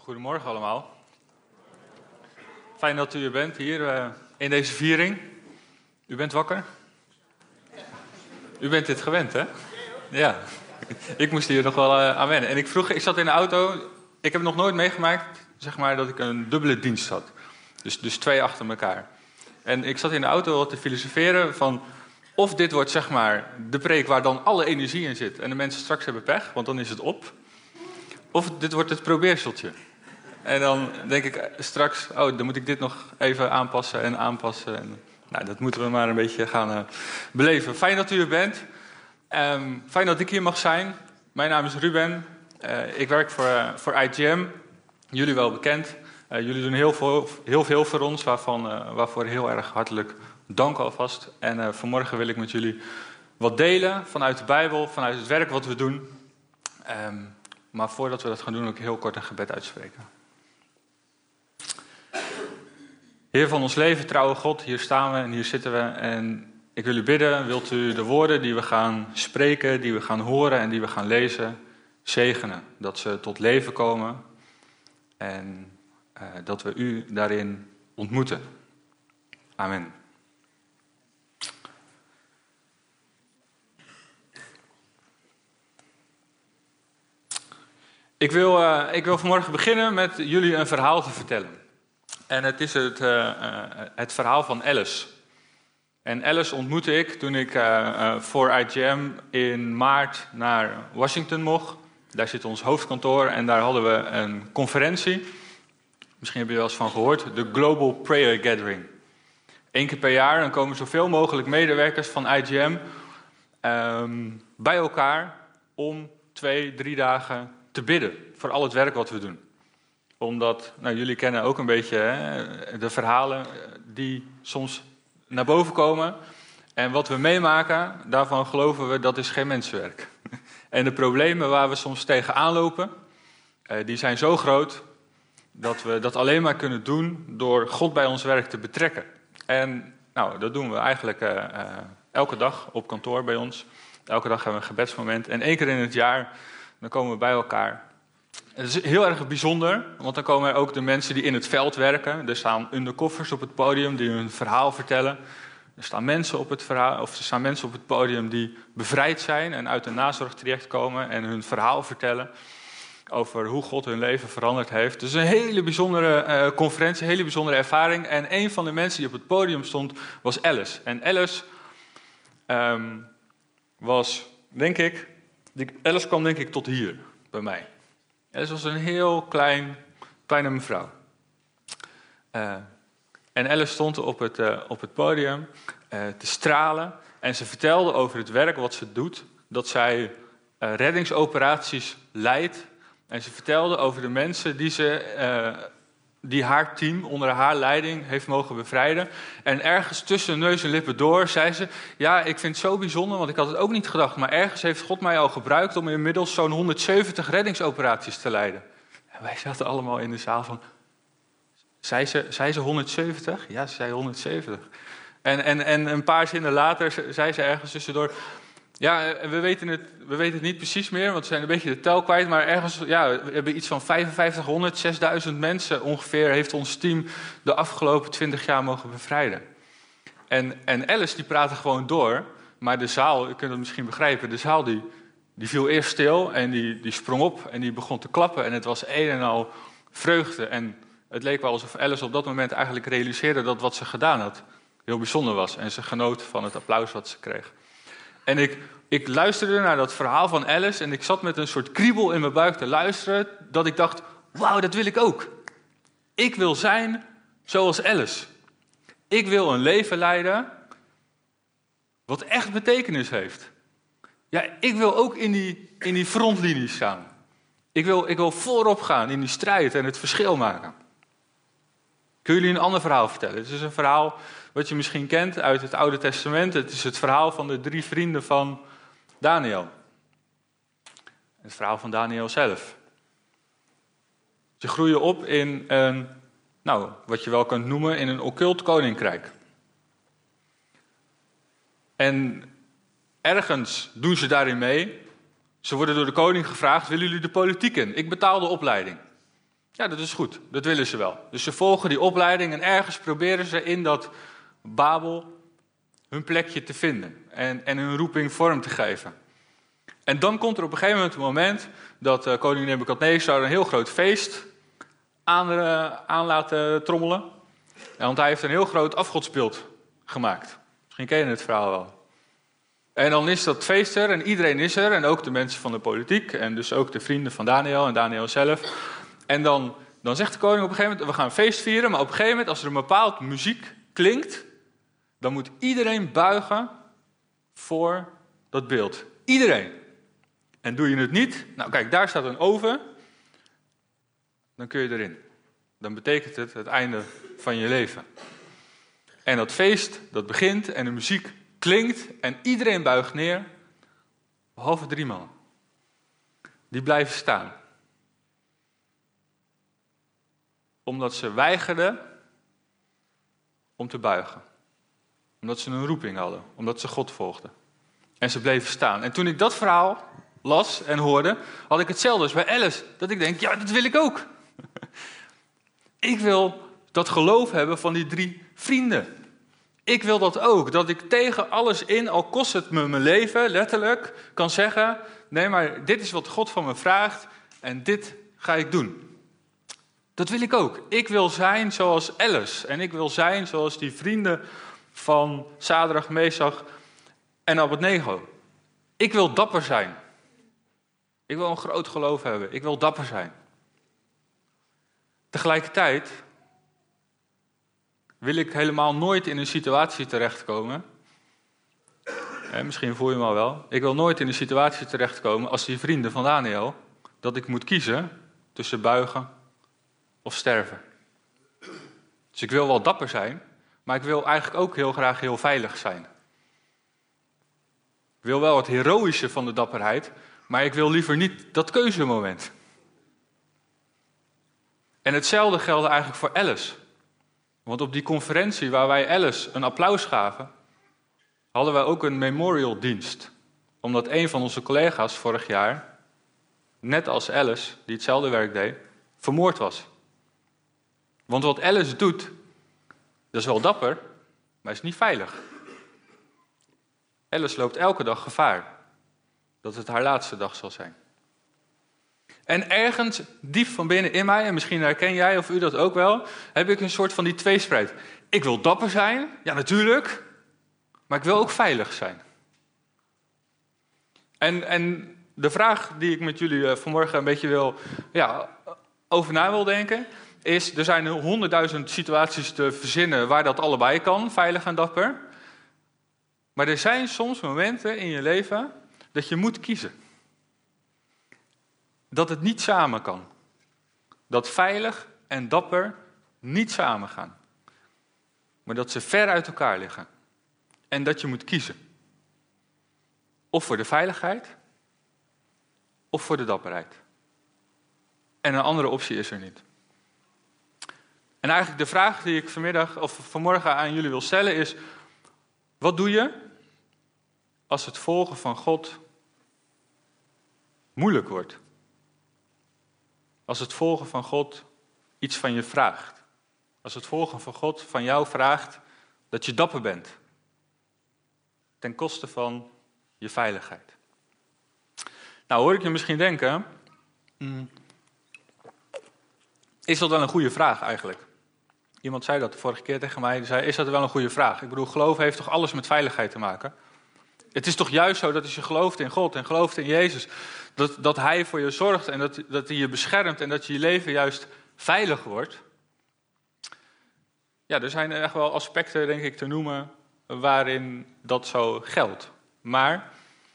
Goedemorgen allemaal. Fijn dat u er bent hier in deze viering. U bent wakker? U bent dit gewend, hè? Ja. Ik moest hier nog wel aan wennen. En ik zat in de auto. Ik heb nog nooit meegemaakt, zeg maar, dat ik een dubbele dienst had. Dus 2 achter elkaar. En ik zat in de auto te filosoferen van of dit wordt, zeg maar, de preek waar dan alle energie in zit en de mensen straks hebben pech, want dan is het op. Of dit wordt het probeerseltje. En dan denk ik straks, dan moet ik dit nog even aanpassen. En, dat moeten we maar een beetje gaan beleven. Fijn dat u er bent. Fijn dat ik hier mag zijn. Mijn naam is Ruben. Ik werk voor IGM. Jullie wel bekend. Jullie doen heel veel voor ons, waarvoor heel erg hartelijk dank alvast. En vanmorgen wil ik met jullie wat delen vanuit de Bijbel, vanuit het werk wat we doen. Maar voordat we dat gaan doen, wil ik heel kort een gebed uitspreken. Heer van ons leven, trouwe God, hier staan we en hier zitten we. En ik wil u bidden, wilt u de woorden die we gaan spreken, die we gaan horen en die we gaan lezen, zegenen. Dat ze tot leven komen en dat we u daarin ontmoeten. Amen. Ik wil vanmorgen beginnen met jullie een verhaal te vertellen. En het is het verhaal van Alice. En Alice ontmoette ik toen ik voor IGM in maart naar Washington mocht. Daar zit ons hoofdkantoor en daar hadden we een conferentie. Misschien heb je er wel eens van gehoord. De Global Prayer Gathering. 1 keer per jaar dan komen zoveel mogelijk medewerkers van IGM bij elkaar om 2-3 dagen te bidden voor al het werk wat we doen. Omdat, jullie kennen ook een beetje de verhalen die soms naar boven komen. En wat we meemaken, daarvan geloven we dat is geen mensenwerk. En de problemen waar we soms tegenaan lopen, die zijn zo groot dat we dat alleen maar kunnen doen door God bij ons werk te betrekken. En dat doen we eigenlijk elke dag op kantoor bij ons. Elke dag hebben we een gebedsmoment. En 1 keer in het jaar dan komen we bij elkaar. Het is heel erg bijzonder, want dan komen er ook de mensen die in het veld werken. Er staan undercoffers op het podium die hun verhaal vertellen. Er staan mensen op het podium die bevrijd zijn en uit een nazorgtraject komen en hun verhaal vertellen over hoe God hun leven veranderd heeft. Dus een hele bijzondere conferentie, een hele bijzondere ervaring. En een van de mensen die op het podium stond was Alice. En Alice Alice kwam denk ik tot hier bij mij. Alice was een heel kleine mevrouw. En Alice stond op het podium te stralen. En ze vertelde over het werk wat ze doet. Dat zij reddingsoperaties leidt. En ze vertelde over de mensen die haar team onder haar leiding heeft mogen bevrijden. En ergens tussen neus en lippen door zei ze, ja, ik vind het zo bijzonder, want ik had het ook niet gedacht, maar ergens heeft God mij al gebruikt om inmiddels zo'n 170 reddingsoperaties te leiden. En wij zaten allemaal in de zaal van, zei ze 170? Ja, ze zei 170. En een paar zinnen later zei ze ergens tussendoor, ja, we weten het niet precies meer, want we zijn een beetje de tel kwijt. Maar ergens, we hebben iets van 5500, 6000 mensen ongeveer heeft ons team de afgelopen 20 jaar mogen bevrijden. En Alice die praatte gewoon door, maar de zaal, u kunt het misschien begrijpen, de zaal die viel eerst stil en die sprong op en die begon te klappen. En het was een en al vreugde. En het leek wel alsof Alice op dat moment eigenlijk realiseerde dat wat ze gedaan had heel bijzonder was. En ze genoot van het applaus wat ze kreeg. En ik luisterde naar dat verhaal van Alice en ik zat met een soort kriebel in mijn buik te luisteren, dat ik dacht, wauw, dat wil ik ook. Ik wil zijn zoals Alice. Ik wil een leven leiden wat echt betekenis heeft. Ja, ik wil ook in die frontlinie staan. Ik wil voorop gaan in die strijd en het verschil maken. Ik wil jullie een ander verhaal vertellen. Het is een verhaal wat je misschien kent uit het Oude Testament. Het is het verhaal van de 3 vrienden van Daniel. Het verhaal van Daniel zelf. Ze groeien op in wat je wel kunt noemen in een occult koninkrijk. En ergens doen ze daarin mee. Ze worden door de koning gevraagd, willen jullie de politiek in? Ik betaal de opleiding. Ja, dat is goed. Dat willen ze wel. Dus ze volgen die opleiding en ergens proberen ze in dat Babel hun plekje te vinden. En hun roeping vorm te geven. En dan komt er op een gegeven moment een moment dat koning Nebukadnezar een heel groot feest aan laten trommelen. Want hij heeft een heel groot afgodsbeeld gemaakt. Misschien ken je het verhaal wel. En dan is dat feest er en iedereen is er. En ook de mensen van de politiek. En dus ook de vrienden van Daniel en Daniel zelf. En dan zegt de koning op een gegeven moment, we gaan een feest vieren. Maar op een gegeven moment, als er een bepaald muziek klinkt, dan moet iedereen buigen voor dat beeld. Iedereen. En doe je het niet, nou kijk, daar staat een oven. Dan kun je erin. Dan betekent het einde van je leven. En dat feest, dat begint en de muziek klinkt en iedereen buigt neer, behalve 3 mannen. Die blijven staan. Omdat ze weigerden om te buigen. Omdat ze een roeping hadden. Omdat ze God volgden. En ze bleven staan. En toen ik dat verhaal las en hoorde, had ik hetzelfde als bij Alice. Dat ik denk, ja, dat wil ik ook. Ik wil dat geloof hebben van die 3 vrienden. Ik wil dat ook. Dat ik tegen alles in, al kost het me mijn leven, letterlijk, kan zeggen, nee, maar dit is wat God van me vraagt en dit ga ik doen. Dat wil ik ook. Ik wil zijn zoals Alice. En ik wil zijn zoals die vrienden van Sadrach, Mesach en Abednego. Ik wil dapper zijn. Ik wil een groot geloof hebben. Ik wil dapper zijn. Tegelijkertijd wil ik helemaal nooit in een situatie terechtkomen. Misschien voel je me al wel. Ik wil nooit in een situatie terechtkomen als die vrienden van Daniel, dat ik moet kiezen tussen buigen of sterven. Dus ik wil wel dapper zijn, maar ik wil eigenlijk ook heel graag heel veilig zijn. Ik wil wel het heroïsche van de dapperheid, maar ik wil liever niet dat keuzemoment. En hetzelfde geldt eigenlijk voor Alice. Want op die conferentie waar wij Alice een applaus gaven, hadden wij ook een memorial dienst. Omdat een van onze collega's vorig jaar, net als Alice, die hetzelfde werk deed, vermoord was. Want wat Alice doet, dat is wel dapper, maar is niet veilig. Alice loopt elke dag gevaar dat het haar laatste dag zal zijn. En ergens diep van binnen in mij, en misschien herken jij of u dat ook wel, heb ik een soort van die tweespreid. Ik wil dapper zijn, ja natuurlijk, maar ik wil ook veilig zijn. En de vraag die ik met jullie vanmorgen een beetje over na wil denken, is, er zijn 100.000 situaties te verzinnen waar dat allebei kan, veilig en dapper. Maar er zijn soms momenten in je leven dat je moet kiezen. Dat het niet samen kan. Dat veilig en dapper niet samen gaan. Maar dat ze ver uit elkaar liggen. En dat je moet kiezen. Of voor de veiligheid, of voor de dapperheid. En een andere optie is er niet. En eigenlijk de vraag die ik vanmorgen aan jullie wil stellen is, wat doe je als het volgen van God moeilijk wordt? Als het volgen van God iets van je vraagt. Als het volgen van God van jou vraagt dat je dapper bent. Ten koste van je veiligheid. Nou hoor ik je misschien denken, is dat wel een goede vraag eigenlijk? Iemand zei dat de vorige keer tegen mij. Die zei, is dat wel een goede vraag? Ik bedoel, geloof heeft toch alles met veiligheid te maken? Het is toch juist zo dat als je gelooft in God en gelooft in Jezus, dat Hij voor je zorgt en dat Hij je beschermt en dat je leven juist veilig wordt. Ja, er zijn echt wel aspecten, denk ik, te noemen waarin dat zo geldt. Maar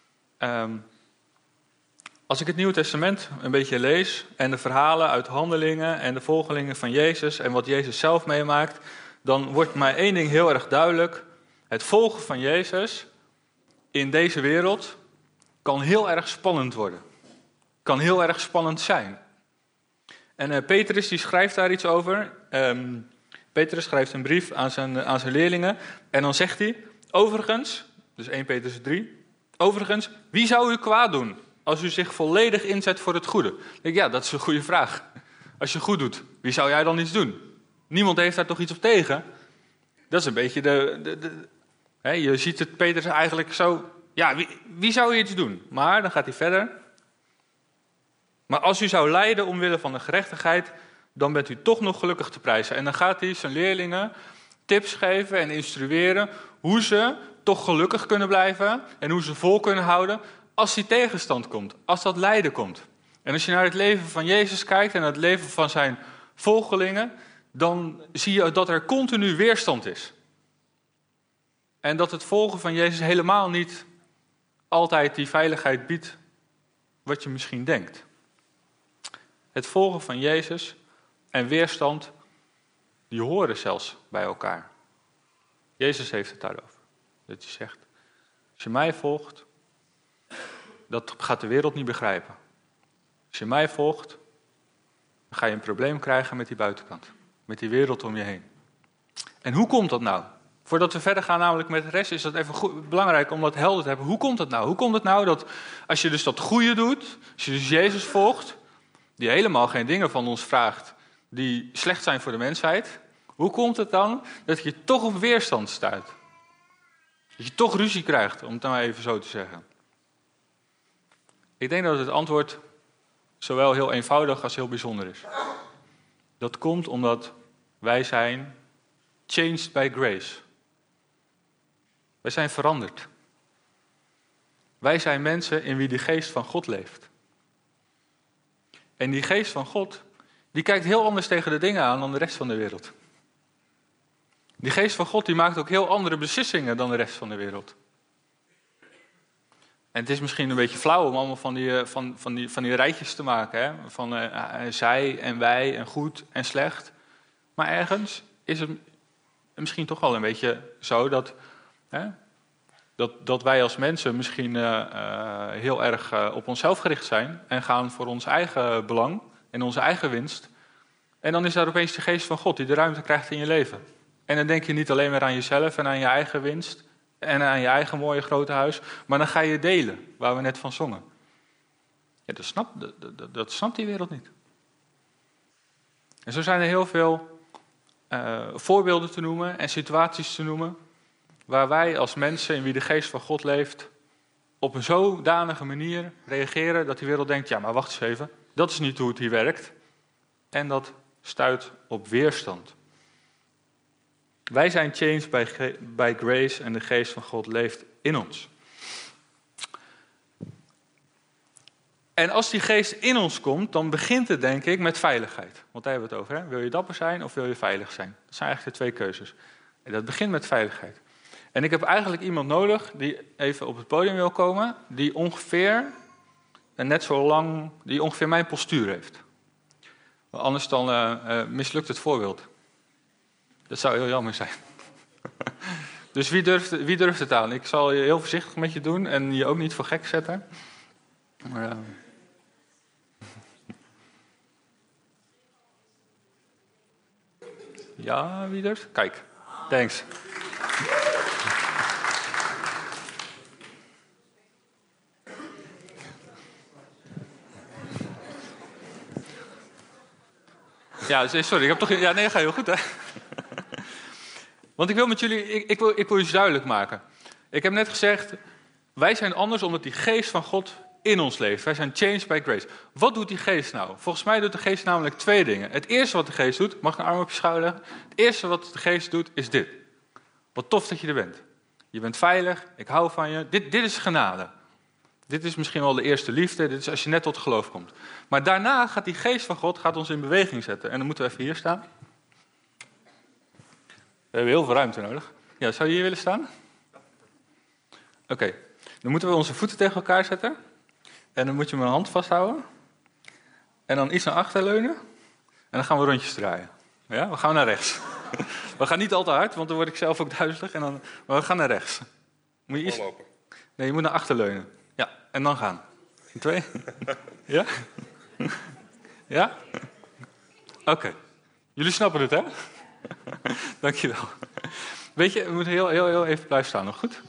als ik het Nieuwe Testament een beetje lees en de verhalen uit Handelingen en de volgelingen van Jezus en wat Jezus zelf meemaakt, dan wordt mij één ding heel erg duidelijk. Het volgen van Jezus in deze wereld kan heel erg spannend worden. Kan heel erg spannend zijn. En Petrus die schrijft daar iets over. Petrus schrijft een brief aan zijn leerlingen. En dan zegt hij, overigens, dus 1 Petrus 3, overigens, wie zou u kwaad doen als u zich volledig inzet voor het goede? Ik denk, ja, dat is een goede vraag. Als je goed doet, wie zou jij dan iets doen? Niemand heeft daar toch iets op tegen? Dat is een beetje je ziet het Petrus eigenlijk zo... Ja, wie zou iets doen? Maar dan gaat hij verder. Maar als u zou lijden omwille van de gerechtigheid, dan bent u toch nog gelukkig te prijzen. En dan gaat hij zijn leerlingen tips geven en instrueren hoe ze toch gelukkig kunnen blijven en hoe ze vol kunnen houden als die tegenstand komt, als dat lijden komt. En als je naar het leven van Jezus kijkt en naar het leven van zijn volgelingen, dan zie je dat er continu weerstand is. En dat het volgen van Jezus helemaal niet altijd die veiligheid biedt wat je misschien denkt. Het volgen van Jezus en weerstand, die horen zelfs bij elkaar. Jezus heeft het daarover. Dat hij zegt, als je mij volgt, dat gaat de wereld niet begrijpen. Als je mij volgt, dan ga je een probleem krijgen met die buitenkant. Met die wereld om je heen. En hoe komt dat nou? Voordat we verder gaan namelijk met de rest, is dat even belangrijk om dat helder te hebben. Hoe komt het nou? Hoe komt het nou dat als je dus dat goede doet, als je dus Jezus volgt, die helemaal geen dingen van ons vraagt die slecht zijn voor de mensheid, hoe komt het dan dat je toch op weerstand stuit? Dat je toch ruzie krijgt, om het nou even zo te zeggen. Ik denk dat het antwoord zowel heel eenvoudig als heel bijzonder is. Dat komt omdat wij zijn changed by grace. Wij zijn veranderd. Wij zijn mensen in wie de geest van God leeft. En die geest van God, die kijkt heel anders tegen de dingen aan dan de rest van de wereld. Die geest van God, die maakt ook heel andere beslissingen dan de rest van de wereld. En het is misschien een beetje flauw om allemaal van die rijtjes te maken. Hè? Van zij en wij en goed en slecht. Maar ergens is het misschien toch wel een beetje zo dat wij als mensen misschien heel erg op onszelf gericht zijn. En gaan voor ons eigen belang en onze eigen winst. En dan is daar opeens de geest van God die de ruimte krijgt in je leven. En dan denk je niet alleen maar aan jezelf en aan je eigen winst. En aan je eigen mooie grote huis. Maar dan ga je delen, waar we net van zongen. Ja, dat snapt die wereld niet. En zo zijn er heel veel voorbeelden te noemen en situaties te noemen, waar wij als mensen in wie de geest van God leeft, op een zodanige manier reageren dat die wereld denkt, ja maar wacht eens even, dat is niet hoe het hier werkt. En dat stuit op weerstand. Wij zijn changed by grace en de geest van God leeft in ons. En als die geest in ons komt, dan begint het denk ik met veiligheid. Want daar hebben we het over. Hè? Wil je dapper zijn of wil je veilig zijn? Dat zijn eigenlijk de twee keuzes. En dat begint met veiligheid. En ik heb eigenlijk iemand nodig die even op het podium wil komen, die ongeveer, en net zo lang, die ongeveer mijn postuur heeft. Want anders dan mislukt het voorbeeld. Dat zou heel jammer zijn. Dus wie durft het aan? Ik zal je heel voorzichtig met je doen en je ook niet voor gek zetten. Maar, ja, wie durft? Kijk, thanks. Ja, sorry, ik heb toch... Ja, nee, dat gaat heel goed, hè? Want ik wil met jullie... Ik wil iets duidelijk maken. Ik heb net gezegd, wij zijn anders omdat die geest van God in ons leeft. Wij zijn changed by grace. Wat doet die geest nou? Volgens mij doet de geest namelijk twee dingen. Het eerste wat de geest doet, mag ik een arm op je schouder leggen? Het eerste wat de geest doet, is dit. Wat tof dat je er bent. Je bent veilig, ik hou van je. Dit is genade. Dit is misschien wel de eerste liefde, dit is als je net tot geloof komt. Maar daarna gaat die geest van God ons in beweging zetten. En dan moeten we even hier staan. We hebben heel veel ruimte nodig. Ja, zou je hier willen staan? Oké. Dan moeten we onze voeten tegen elkaar zetten. En dan moet je mijn hand vasthouden. En dan iets naar achter leunen. En dan gaan we rondjes draaien. Ja, we gaan naar rechts. We gaan niet al te hard, want dan word ik zelf ook duizelig. Maar we gaan naar rechts. Moet je iets... Nee, je moet naar achter leunen. Ja, en dan gaan. 2. Ja? Ja? Oké. Jullie snappen het, hè? Dankjewel. Weet je, we moeten heel even blijven staan, nog goed?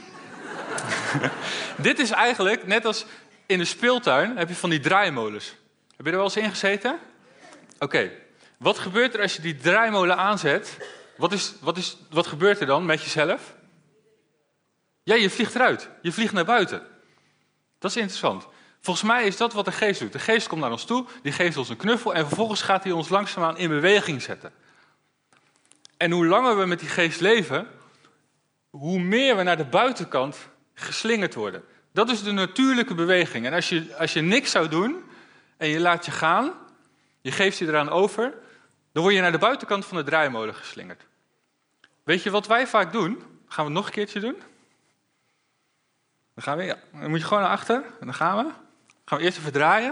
Dit is eigenlijk, net als in de speeltuin, heb je van die draaimolens. Heb je er wel eens in gezeten? Oké, wat gebeurt er als je die draaimolen aanzet? Wat gebeurt er dan met jezelf? Ja, je vliegt eruit. Je vliegt naar buiten. Dat is interessant. Volgens mij is dat wat de geest doet. De geest komt naar ons toe, die geeft ons een knuffel en vervolgens gaat hij ons langzaamaan in beweging zetten. En hoe langer we met die geest leven, hoe meer we naar de buitenkant geslingerd worden. Dat is de natuurlijke beweging. En als je niks zou doen en je laat je gaan, je geeft je eraan over, dan word je naar de buitenkant van de draaimolen geslingerd. Weet je wat wij vaak doen? Gaan we het nog een keertje doen? Dan gaan we, ja. Dan moet je gewoon naar achter en dan gaan we. Gaan we eerst even draaien.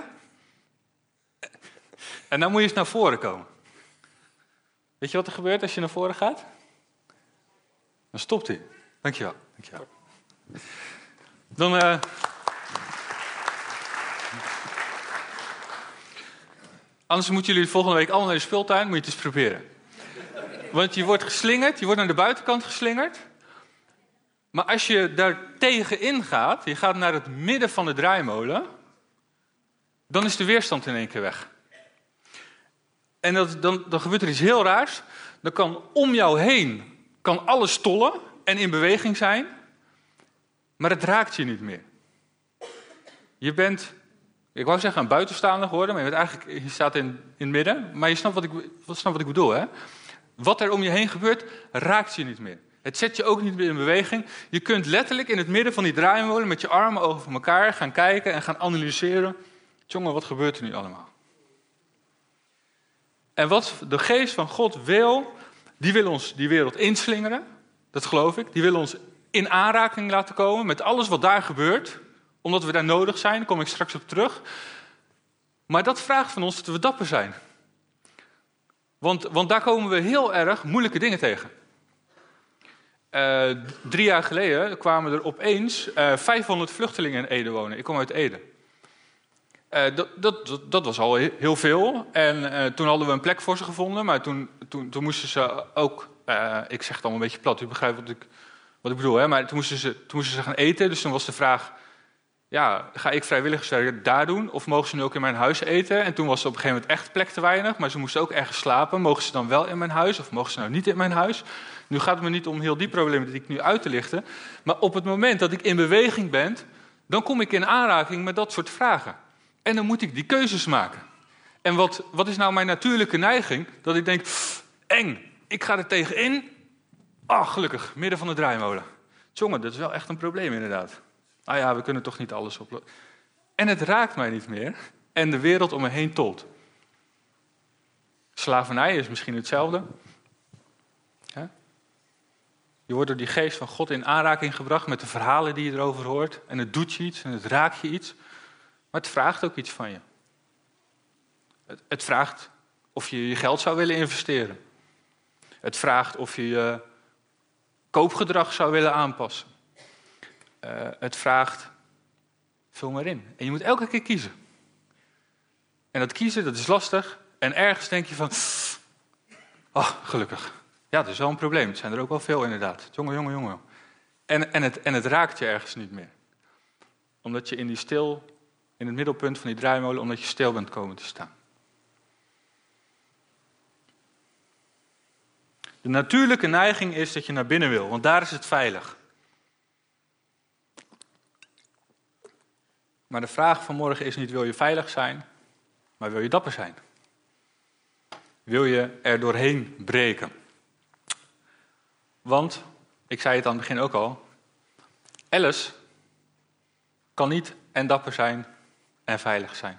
En dan moet je eens naar voren komen. Weet je wat er gebeurt als je naar voren gaat? Dan stopt hij. Dankjewel. Dan... Anders moeten jullie volgende week allemaal naar de speeltuin. Moet je het eens proberen. Want je wordt geslingerd. Je wordt naar de buitenkant geslingerd. Maar als je daar tegenin gaat. Je gaat naar het midden van de draaimolen. Dan is de weerstand in één keer weg. En dan gebeurt er iets heel raars. Dan kan om jou heen alles tollen en in beweging zijn. Maar het raakt je niet meer. Je bent, ik wou zeggen, een buitenstaander geworden. Maar je staat in het midden. Maar je snapt wat ik bedoel, hè? Wat er om je heen gebeurt, raakt je niet meer. Het zet je ook niet meer in beweging. Je kunt letterlijk in het midden van die draaimolen met je armen over elkaar gaan kijken en gaan analyseren. Jongen, wat gebeurt er nu allemaal? En wat de geest van God wil, die wil ons die wereld inslingeren. Dat geloof ik. Die wil ons in aanraking laten komen met alles wat daar gebeurt. Omdat we daar nodig zijn, daar kom ik straks op terug. Maar dat vraagt van ons dat we dapper zijn. Want daar komen we heel erg moeilijke dingen tegen. 3 jaar geleden kwamen er opeens 500 vluchtelingen in Ede wonen. Ik kom uit Ede. Dat was al heel veel. En toen hadden we een plek voor ze gevonden. Maar toen moesten ze ook... ik zeg het allemaal een beetje plat, u begrijpt wat ik bedoel. Hè? Maar toen moesten ze gaan eten. Dus toen was de vraag... Ja, ga ik vrijwilligerswerk daar doen? Of mogen ze nu ook in mijn huis eten? En toen was er op een gegeven moment echt plek te weinig. Maar ze moesten ook ergens slapen. Mogen ze dan wel in mijn huis? Of mogen ze nou niet in mijn huis? Nu gaat het me niet om heel die problemen die ik nu uit te lichten. Maar op het moment dat ik in beweging ben... dan kom ik in aanraking met dat soort vragen. En dan moet ik die keuzes maken. En wat is nou mijn natuurlijke neiging? Dat ik denk, eng, ik ga er tegenin. Gelukkig, midden van de draaimolen. Jongen, dat is wel echt een probleem inderdaad. Nou ja, we kunnen toch niet alles oplossen. En het raakt mij niet meer. En de wereld om me heen tolt. Slavernij is misschien hetzelfde. Ja? Je wordt door die geest van God in aanraking gebracht met de verhalen die je erover hoort. En het doet je iets en het raakt je iets. Maar het vraagt ook iets van je. Het vraagt of je je geld zou willen investeren. Het vraagt of je je koopgedrag zou willen aanpassen. Het vraagt, vul maar in. En je moet elke keer kiezen. En dat kiezen, dat is lastig. En ergens denk je van, gelukkig. Ja, dat is wel een probleem. Het zijn er ook wel veel inderdaad. Jongen. En het raakt je ergens niet meer. Omdat je in het middelpunt van die draaimolen, omdat je stil bent komen te staan. De natuurlijke neiging is dat je naar binnen wil, want daar is het veilig. Maar de vraag van morgen is niet, wil je veilig zijn, maar wil je dapper zijn? Wil je er doorheen breken? Want, ik zei het aan het begin ook al, Alice kan niet en dapper zijn en veilig zijn.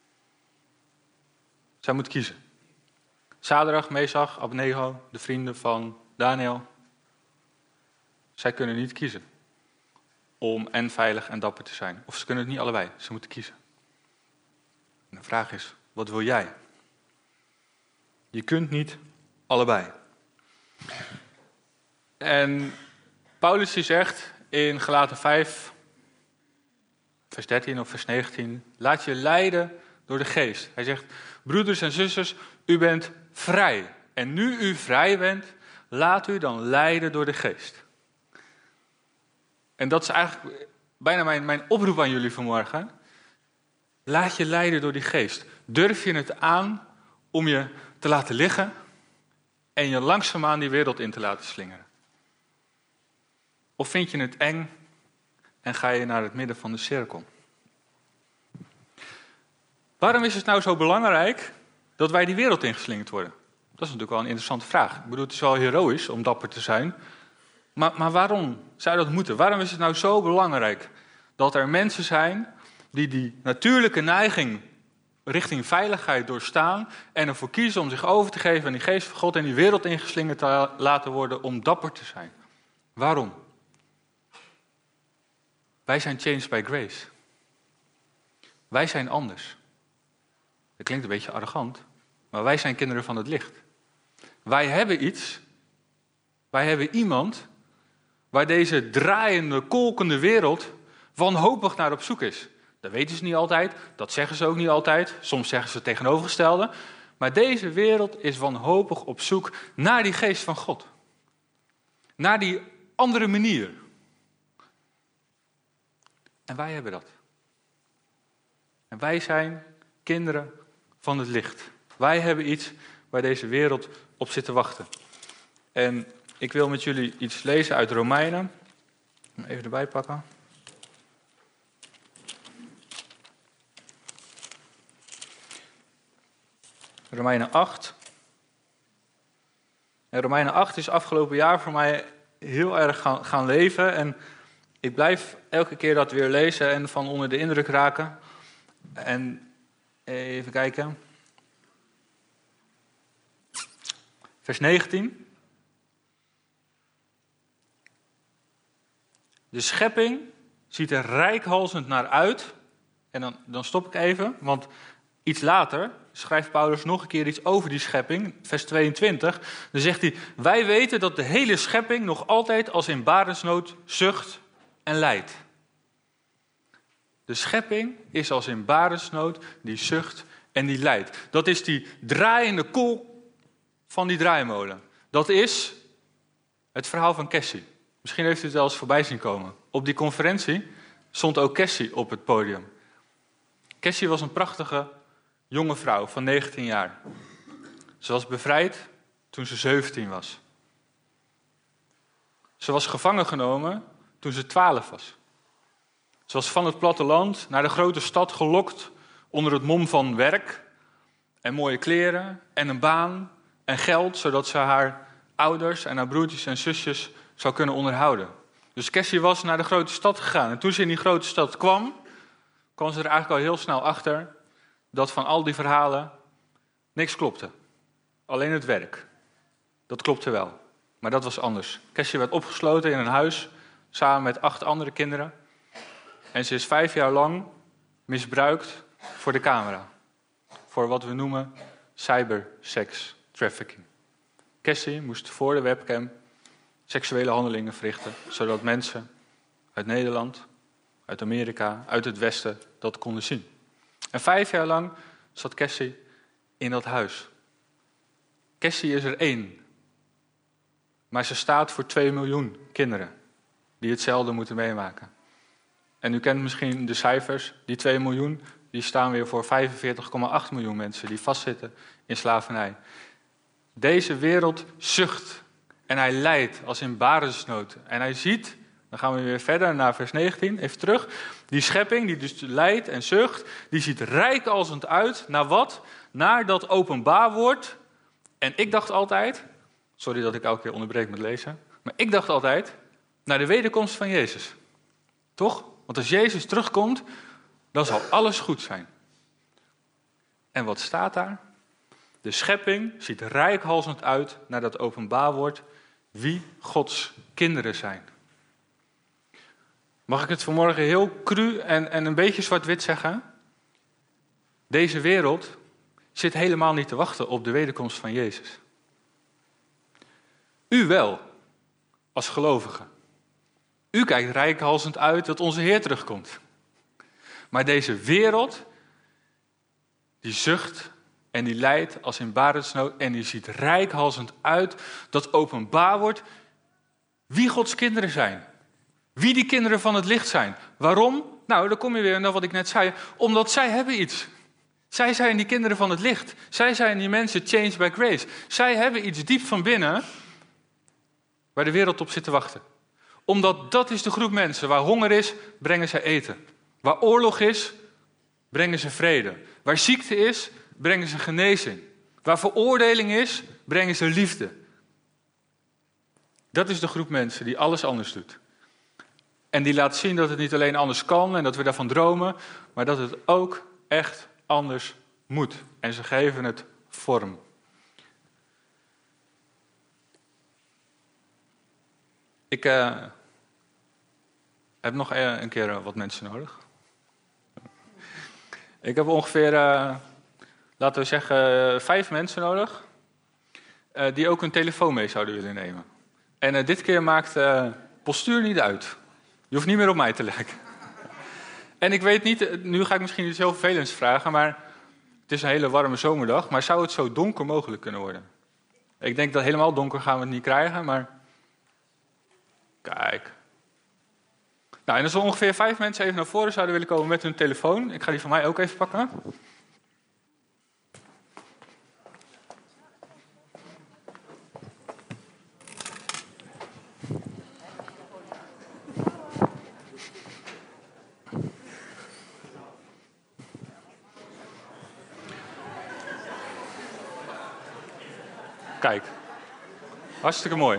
Zij moet kiezen. Sadrach, Mesach, Abednego, de vrienden van Daniel. Zij kunnen niet kiezen om en veilig en dapper te zijn. Of ze kunnen het niet allebei, ze moeten kiezen. En de vraag is, wat wil jij? Je kunt niet allebei. En Paulus die zegt in Galaten 5, vers 13 of vers 19... laat je leiden door de geest. Hij zegt, broeders en zusters, u bent vrij. En nu u vrij bent, laat u dan leiden door de geest. En dat is eigenlijk bijna mijn oproep aan jullie vanmorgen. Laat je leiden door die geest. Durf je het aan om je te laten liggen en je langzaamaan die wereld in te laten slingeren? Of vind je het eng en ga je naar het midden van de cirkel? Waarom is het nou zo belangrijk dat wij die wereld ingeslingerd worden? Dat is natuurlijk wel een interessante vraag. Ik bedoel, het is wel heroïs om dapper te zijn. Maar waarom zou dat moeten? Waarom is het nou zo belangrijk dat er mensen zijn die natuurlijke neiging richting veiligheid doorstaan en ervoor kiezen om zich over te geven aan die geest van God en die wereld ingeslingerd te laten worden om dapper te zijn? Waarom? Wij zijn changed by grace. Wij zijn anders. Dat klinkt een beetje arrogant, maar wij zijn kinderen van het licht. Wij hebben iets, wij hebben iemand waar deze draaiende, kolkende wereld wanhopig naar op zoek is. Dat weten ze niet altijd, dat zeggen ze ook niet altijd. Soms zeggen ze het tegenovergestelde. Maar deze wereld is wanhopig op zoek naar die geest van God. Naar die andere manier. En wij hebben dat. En wij zijn kinderen van het licht. Wij hebben iets waar deze wereld op zit te wachten. En ik wil met jullie iets lezen uit Romeinen. Even erbij pakken. Romeinen 8. En Romeinen 8 is afgelopen jaar voor mij heel erg gaan leven. En ik blijf elke keer dat weer lezen en van onder de indruk raken. En even kijken. Vers 19. De schepping ziet er reikhalzend naar uit. En dan stop ik even, want iets later schrijft Paulus nog een keer iets over die schepping. Vers 22. Dan zegt hij, wij weten dat de hele schepping nog altijd als in barensnood zucht en lijdt. De schepping is als in barensnood die zucht en die lijdt. Dat is die draaiende kolk van die draaimolen. Dat is het verhaal van Cassie. Misschien heeft u het wel eens voorbij zien komen. Op die conferentie stond ook Cassie op het podium. Cassie was een prachtige jonge vrouw van 19 jaar. Ze was bevrijd toen ze 17 was. Ze was gevangen genomen toen ze 12 was. Ze was van het platteland naar de grote stad gelokt onder het mom van werk en mooie kleren en een baan en geld, zodat ze haar ouders en haar broertjes en zusjes zou kunnen onderhouden. Dus Cassie was naar de grote stad gegaan. En toen ze in die grote stad kwam ze er eigenlijk al heel snel achter dat van al die verhalen niks klopte. Alleen het werk. Dat klopte wel. Maar dat was anders. Cassie werd opgesloten in een huis samen met 8 andere kinderen. En ze is 5 jaar lang misbruikt voor de camera. Voor wat we noemen cybersex trafficking. Cassie moest voor de webcam seksuele handelingen verrichten, zodat mensen uit Nederland, uit Amerika, uit het Westen dat konden zien. En 5 jaar lang zat Cassie in dat huis. Cassie is er 1. Maar ze staat voor 2 miljoen kinderen die hetzelfde moeten meemaken. En u kent misschien de cijfers, die 2 miljoen, die staan weer voor 45,8 miljoen mensen die vastzitten in slavernij. Deze wereld zucht en hij lijdt als in barensnood. En hij ziet, dan gaan we weer verder naar vers 19, even terug. Die schepping die dus lijdt en zucht, die ziet reikhalzend uit naar wat? Naar dat openbaar wordt. En ik dacht altijd, sorry dat ik elke keer onderbreek met lezen, maar ik dacht altijd naar de wederkomst van Jezus. Toch? Want als Jezus terugkomt, dan zal alles goed zijn. En wat staat daar? De schepping ziet reikhalzend uit naar dat openbaar wordt wie Gods kinderen zijn. Mag ik het vanmorgen heel cru en een beetje zwart-wit zeggen? Deze wereld zit helemaal niet te wachten op de wederkomst van Jezus. U wel, als gelovige. U kijkt reikhalzend uit dat onze Heer terugkomt. Maar deze wereld, die zucht en die lijdt als in barensnood en die ziet reikhalzend uit dat openbaar wordt wie Gods kinderen zijn. Wie die kinderen van het licht zijn. Waarom? Nou, dan kom je weer naar wat ik net zei. Omdat zij hebben iets. Zij zijn die kinderen van het licht. Zij zijn die mensen changed by grace. Zij hebben iets diep van binnen waar de wereld op zit te wachten. Omdat dat is de groep mensen. Waar honger is, brengen ze eten. Waar oorlog is, brengen ze vrede. Waar ziekte is, brengen ze genezing. Waar veroordeling is, brengen ze liefde. Dat is de groep mensen die alles anders doet. En die laat zien dat het niet alleen anders kan en dat we daarvan dromen, maar dat het ook echt anders moet. En ze geven het vorm. Ik heb nog een keer wat mensen nodig. Ik heb ongeveer, laten we zeggen, 5 mensen nodig. Die ook een telefoon mee zouden willen nemen. En dit keer maakt postuur niet uit. Je hoeft niet meer op mij te lijken. En ik weet niet, nu ga ik misschien iets heel vervelends vragen, maar het is een hele warme zomerdag. Maar zou het zo donker mogelijk kunnen worden? Ik denk dat helemaal donker gaan we het niet krijgen, maar kijk. Nou, en als er ongeveer 5 mensen even naar voren zouden willen komen met hun telefoon. Ik ga die van mij ook even pakken. Kijk, hartstikke mooi.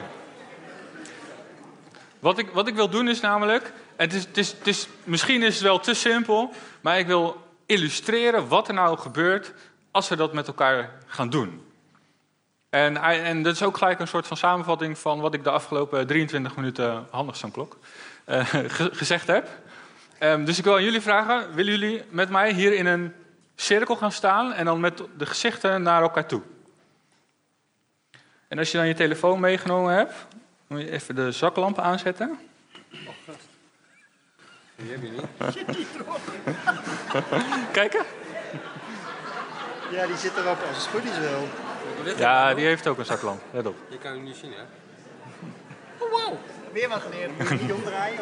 Wat ik wil doen is namelijk, misschien is het wel te simpel, maar ik wil illustreren wat er nou gebeurt als we dat met elkaar gaan doen. En dat is ook gelijk een soort van samenvatting van wat ik de afgelopen 23 minuten, handig zo'n klok, gezegd heb. Dus ik wil aan jullie vragen, willen jullie met mij hier in een cirkel gaan staan en dan met de gezichten naar elkaar toe? En als je dan je telefoon meegenomen hebt, moet je even de zaklamp aanzetten. Oh, God. Die heb je niet. Kijken? Ja, die zit erop als het goed is wel. Ja, die heeft ook een zaklamp. Let op. Je kan hem niet zien, hè? Oh, wow. Weer wat geleerd. Moet je niet omdraaien.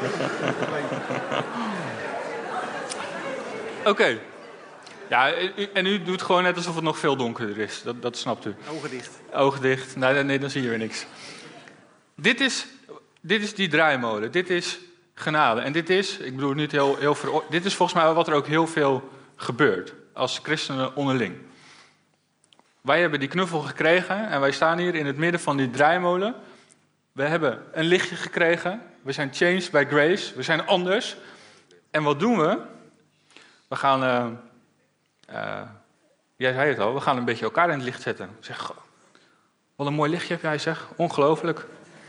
Oké. Ja, en u doet gewoon net alsof het nog veel donkerder is. Dat snapt u. Ogen dicht. Ogen dicht. Nee, dan zie je weer niks. Dit is die draaimolen. Dit is genade. En dit is, ik bedoel niet dit is volgens mij wat er ook heel veel gebeurt. Als christenen onderling. Wij hebben die knuffel gekregen en wij staan hier in het midden van die draaimolen. We hebben een lichtje gekregen. We zijn changed by grace. We zijn anders. En wat doen we? We gaan, jij zei het al, we gaan een beetje elkaar in het licht zetten. Zeg, goh, wat een mooi lichtje heb jij, zeg. Ongelooflijk.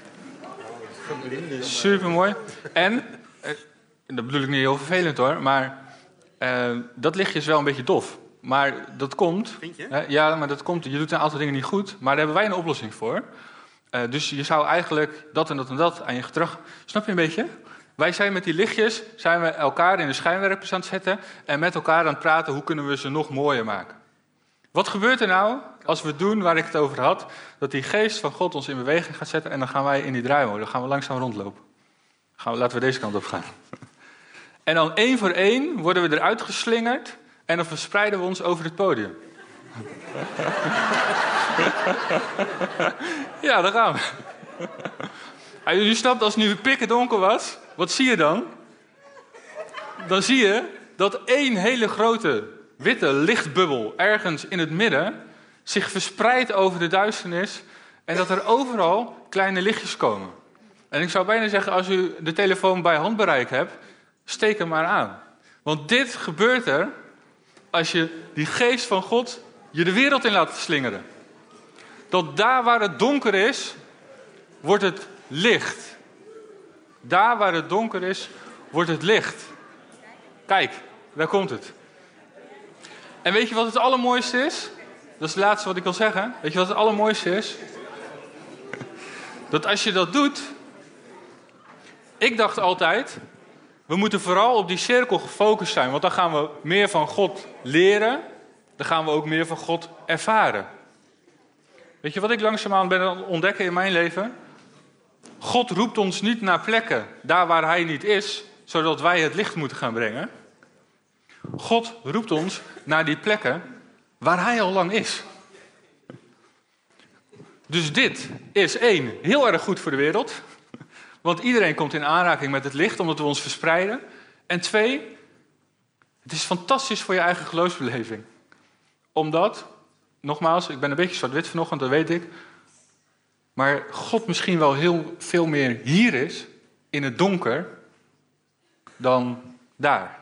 Super mooi. En, dat bedoel ik niet heel vervelend hoor, maar dat lichtje is wel een beetje dof. Maar dat komt. Vind je? Ja, maar dat komt. Je doet een aantal dingen niet goed, maar daar hebben wij een oplossing voor. Dus je zou eigenlijk dat en dat en dat aan je gedrag. Snap je een beetje? Wij zijn met die lichtjes zijn we elkaar in de schijnwerpers aan het zetten en met elkaar aan het praten hoe kunnen we ze nog mooier maken. Wat gebeurt er nou als we doen waar ik het over had, dat die geest van God ons in beweging gaat zetten en dan gaan wij in die draaimolen, dan gaan we langzaam rondlopen. Laten we deze kant op gaan. En dan 1 voor 1 worden we eruit geslingerd en dan verspreiden we ons over het podium. Ja, daar gaan we. U snapt, als het nu pikken donker was, wat zie je dan? Dan zie je dat 1 hele grote witte lichtbubbel ergens in het midden zich verspreidt over de duisternis en dat er overal kleine lichtjes komen. En ik zou bijna zeggen, als u de telefoon bij handbereik hebt, steek hem maar aan. Want dit gebeurt er als je die geest van God je de wereld in laat slingeren. Dat daar waar het donker is, wordt het licht. Daar waar het donker is, wordt het licht. Kijk, daar komt het. En weet je wat het allermooiste is? Dat is het laatste wat ik wil zeggen. Weet je wat het allermooiste is? Dat als je dat doet. Ik dacht altijd, we moeten vooral op die cirkel gefocust zijn. Want dan gaan we meer van God leren. Dan gaan we ook meer van God ervaren. Weet je wat ik langzaamaan ben aan het ontdekken in mijn leven? God roept ons niet naar plekken, daar waar hij niet is, zodat wij het licht moeten gaan brengen. God roept ons naar die plekken waar hij al lang is. Dus dit is 1, heel erg goed voor de wereld. Want iedereen komt in aanraking met het licht, omdat we ons verspreiden. En 2, het is fantastisch voor je eigen geloofsbeleving. Omdat, nogmaals, ik ben een beetje zwart-wit vanochtend, dat weet ik. Maar God misschien wel heel veel meer hier is, in het donker, dan daar.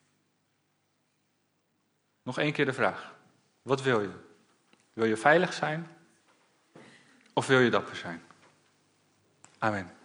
Nog 1 keer de vraag. Wat wil je? Wil je veilig zijn? Of wil je dapper zijn? Amen.